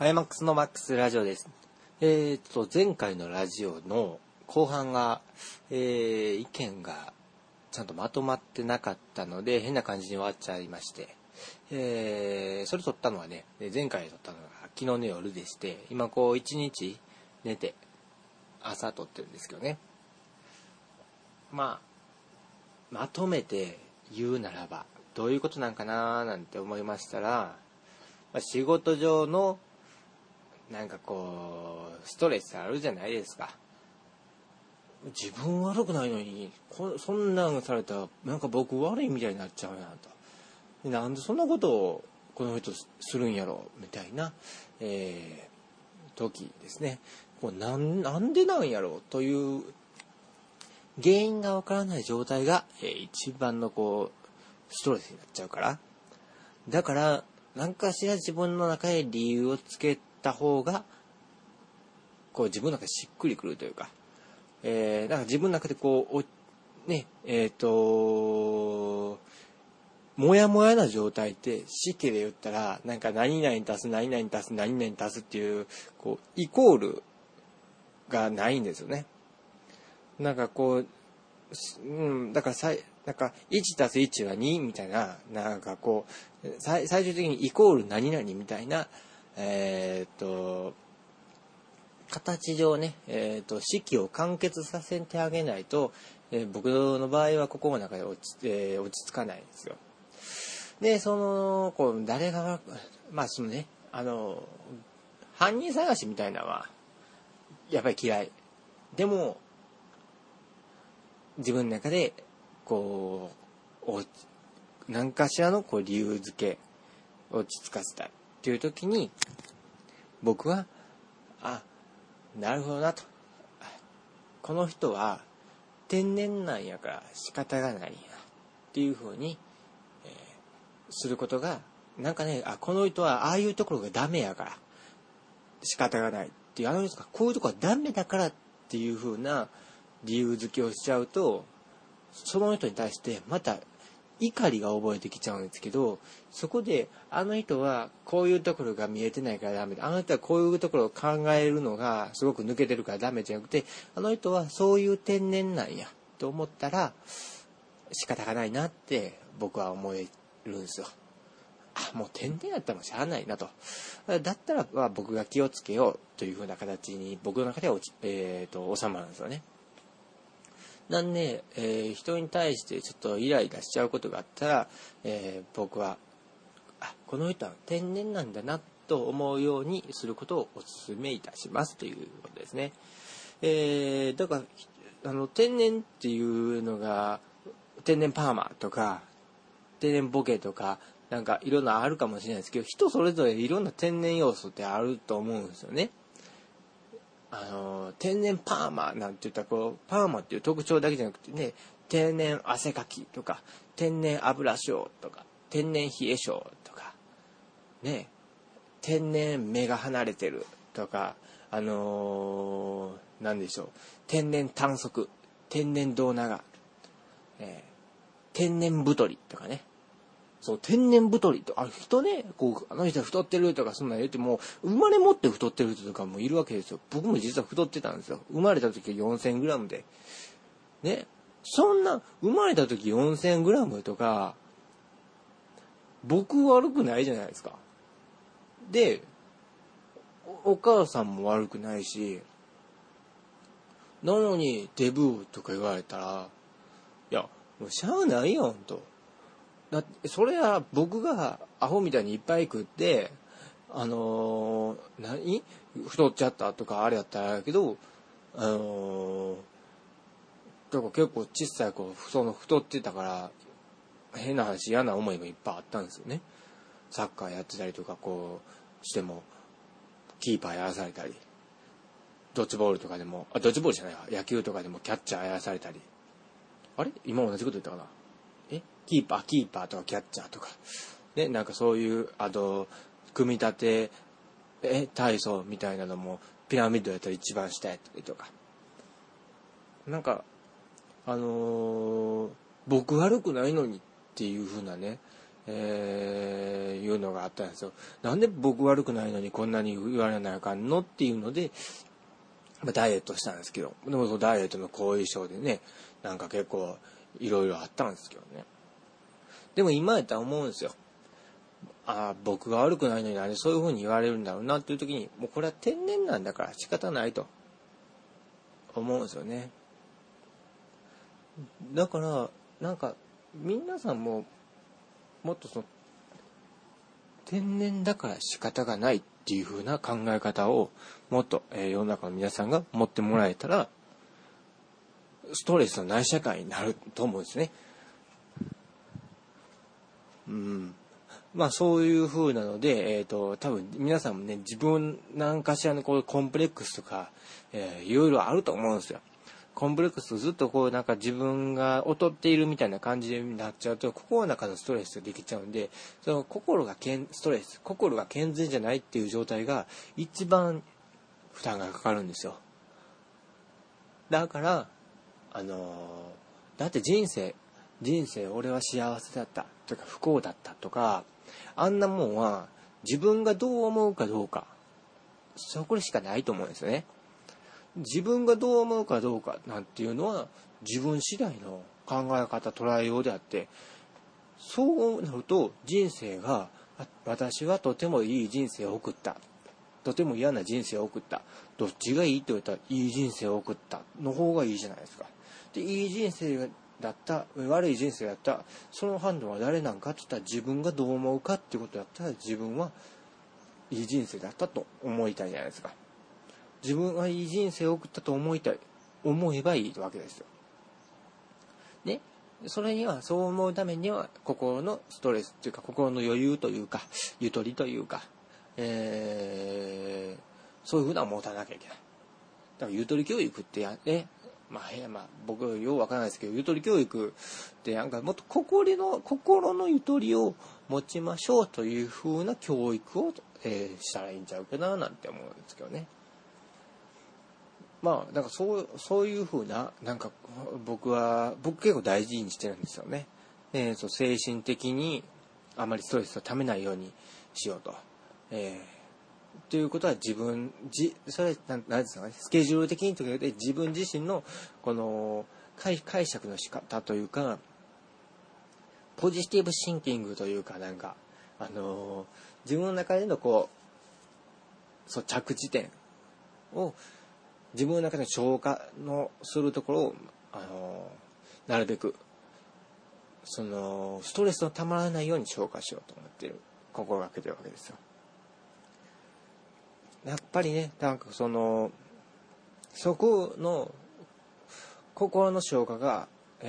ハイマックスのマックスラジオです。前回のラジオの後半が、意見がちゃんとまとまってなかったので変な感じに終わっちゃいまして、それ撮ったのはね、前回撮ったのが昨日の夜でして、今こう一日寝て朝撮ってるんですけどね。まとめて言うならばどういうことなんかななんて思いましたら、仕事上のなんかこうストレスあるじゃないですか。自分悪くないのにそんなんされたらなんか僕悪いみたいになっちゃうなと、なんでそんなことをこの人するんやろみたいな、時ですね。こうなんでなんやろという原因がわからない状態が、一番のこうストレスになっちゃうから、だから何かしら自分の中で理由をつけた方がこう自分の中でしっくりくるというか、だから自分の中でこうねもやもやな状態って式で言ったらなんか何々足す何々足す何々足すっていうこうイコールがないんですよね。なんかこう、だからなんか1足す1は2みたいな、なんかこう最終的にイコール何々みたいな形上ね、式を完結させてあげないと、僕の場合はここの中で落ち着かないんですよ。で、こう誰がそのね、犯人探しみたいなのはやっぱり嫌い。でも自分の中でこう何かしらのこう理由付け落ち着かせたいっていう時に、僕はなるほどなと、この人は天然なんやから仕方がないなっていう風に、することがなんかね、この人はああいうところがダメやから仕方がないっていう、人がこういうところがダメだからっていう風な理由付けをしちゃうと、その人に対してまた怒りが覚えてきちゃうんですけど、そこであの人はこういうところが見えてないからダメだ、あの人はこういうところを考えるのがすごく抜けてるからダメじゃなくて、あの人はそういう天然なんやと思ったら仕方がないなって僕は思えるんですよ。もう天然やったらしゃあないなと、だったら僕が気をつけようというふうな形に僕の中では収まるんですよね。なんで、人に対してちょっとイライラしちゃうことがあったら、僕はこの人は天然なんだなと思うようにすることをお勧めいたしますということですね。だから天然っていうのが天然パーマとか天然ボケとかなんかいろんなあるかもしれないですけど、人それぞれいろんな天然要素ってあると思うんですよね。天然パーマなんて言ったらこうパーマっていう特徴だけじゃなくてね、天然汗かきとか天然油症とか天然冷え症とかね、天然目が離れてるとか、なんでしょう、天然短足、天然胴長、天然太りとかね。そう、天然太りと、人ね、こう、あの人は太ってるとかそんな言っても、生まれ持って太ってる人とかもいるわけですよ。僕も実は太ってたんですよ。生まれた時は 4000g で。ね。そんな、生まれた時 4000g とか、僕悪くないじゃないですか。で、お母さんも悪くないし、なのにデブーとか言われたら、いや、もうしゃあないよんと。だってそれは僕がアホみたいにいっぱい食って太っちゃったとかあれやったらやけど、だから結構小さい子太ってたから変な話、嫌な思いもいっぱいあったんですよね。サッカーやってたりとかこうしてもキーパーやらされたり、ドッジボールとかでもドッジボールじゃないわ、野球とかでもキャッチャーやらされたり、今同じこと言ったかな、キーパーとかキャッチャーとかね、なんかそういう組み立て体操みたいなのもピラミッドやったら一番下やったりとか、なんか僕悪くないのにっていう風なね、 いうのがあったんですよ。なんで僕悪くないのにこんなに言われなあかんのっていうので、ダイエットしたんですけど、でもそのダイエットの後遺症でね、なんか結構いろいろあったんですけどね。でも今やったら思うんですよ。僕が悪くないのになんでそういう風に言われるんだろうなっていう時に、もうこれは天然なんだから仕方ないと思うんですよね。だからなんか皆さんももっとその天然だから仕方がないっていう風な考え方をもっと、世の中の皆さんが持ってもらえたらストレスのない社会になると思うんですね。まあそういう風なので、多分皆さんもね、自分何かしらのこうコンプレックスとか、いろいろあると思うんですよ。コンプレックスとずっとこうなんか自分が劣っているみたいな感じになっちゃうと、心の中のストレスができちゃうんで、その心が心が健全じゃないっていう状態が一番負担がかかるんですよ。だから、だって人生俺は幸せだったとか不幸だったとか、あんなもんは自分がどう思うかどうか、そこしかないと思うんですよね。自分がどう思うかどうかなんていうのは自分次第の考え方捉えようであって、そうなると人生が、私はとてもいい人生を送った、とても嫌な人生を送った、どっちがいいって言われたらいい人生を送ったの方がいいじゃないですか。で、いい人生だった悪い人生だった、その判断は誰なんかって言ったら自分がどう思うかってことだったら、自分はいい人生だったと思いたいじゃないですか。自分はいい人生を送ったと思えばいいわけですよ。ね。それには、そう思うためには心のストレスというか、心の余裕というか、ゆとりというか、そういうふうなのを持たなきゃいけない。だからゆとり教育って僕ようわからないですけど、ゆとり教育ってなんかもっと心のゆとりを持ちましょうというふうな教育を、したらいいんちゃうかななんて思うんですけどね。まあなんかそういうふうな、なんか僕結構大事にしてるんですよね。精神的にあまりストレスをためないようにしようと。ということはそれなんですかね、スケジュール的にということで自分自身のこの解釈の仕方というか、ポジティブシンキングというか、なんか自分の中での着地点を自分の中で消化のするところをなるべくストレスのたまらないように消化しようと思って心がけてるわけですよ。やっぱりね、なんかそこの心の消化が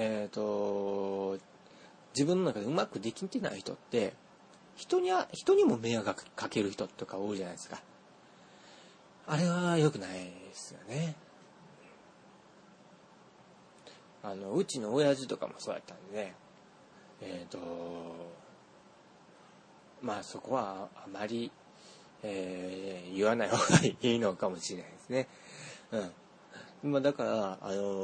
自分の中でうまくできてない人って人にも迷惑かける人とか多いじゃないですか。あれは良くないですよね。うちの親父とかもそうやったんでね、まあそこはあまり、言わない方がいいのかもしれないですね。まあだから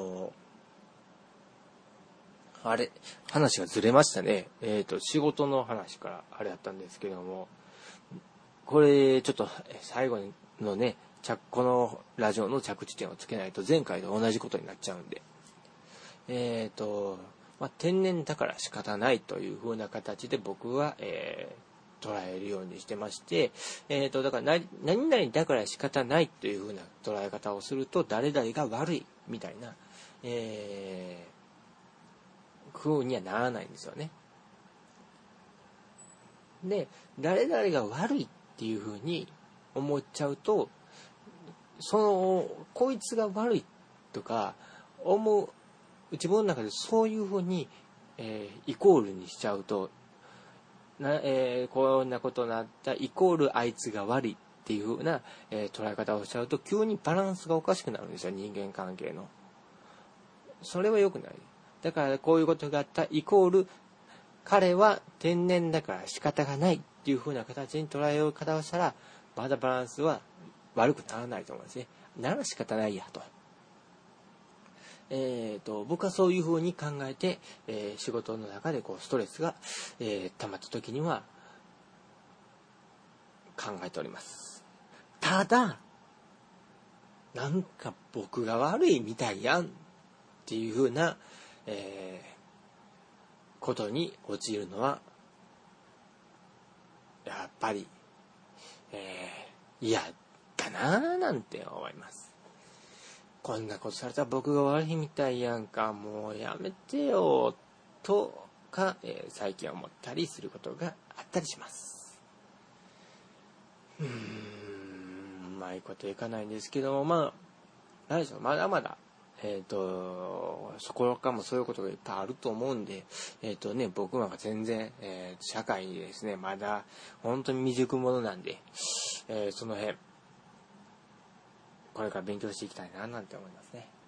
話がずれましたね。仕事の話からあれやったんですけども、これちょっと最後のね、このラジオの着地点をつけないと前回と同じことになっちゃうんで、天然だから仕方ないという風な形で僕は、捉えるようにしてまして、だから何々だから仕方ないという風な捉え方をすると誰々が悪いみたいな、風にはならないんですよね。で、誰々が悪いっていう風に思っちゃうと、こいつが悪いとか自分の中でそういう風に、イコールにしちゃうと、こんなことになったイコールあいつが悪いっていう風な、捉え方をしちゃうと急にバランスがおかしくなるんですよ、人間関係の。それは良くない。だからこういうことがあったイコール彼は天然だから仕方がないっていう風な形に捉えよう方をしたら、まだバランスは悪くならないと思うんですね。なら仕方ないやと。 僕はそういう風に考えて、仕事の中でこうストレスが、溜まった時には考えております。ただなんか僕が悪いみたいやんっていう風な、ことに陥るのはやっぱり、嫌だなぁなんて思います。こんなことされたら僕が悪いみたいやんか、もうやめてよとか、最近思ったりすることがあったりします。うまいこといかないんですけども、まあ何でしょう、まだまだそこからもそういうことがいっぱいあると思うんで、僕なんか全然、社会にですね、まだ本当に未熟者なんで、その辺これから勉強していきたいななんて思いますね。